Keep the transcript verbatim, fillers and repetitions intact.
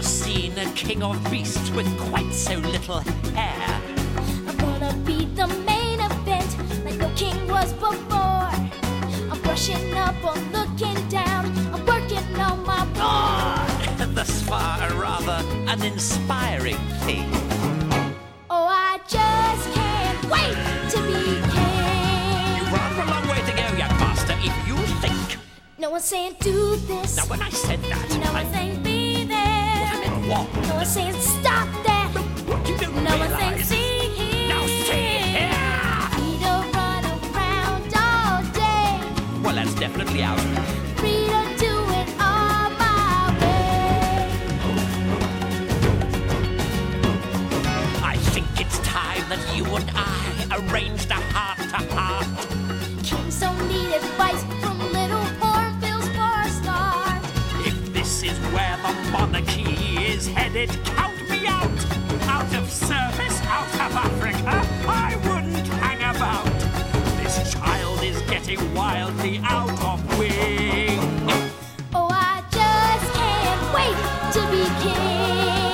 seen a king of beasts with quite so little hair? I'm gonna be the main event, like no king was before. I'm brushing up or looking down, I'm working on my Ah, thus far a rather uninspiring thing. Oh, I just can't wait to be king. You've rather a long way to go, young master, if you think. No one's saying do this. Now when I said that, No I one's saying be there. I meant what? No one's saying stop that. What you don't No one's saying realise. see here. Now see here. Free to run around all day. Well, that's definitely out. Free to do it all my way. I think it's time that you and I arranged a heart-to-heart. Kings don't need advice from little hornbills for a start. If this is where the monarchy is headed, count me out. Out of service, out of Africa, I wouldn't hang about. This child is getting wildly out of wing. Oh, I just can't wait to be king.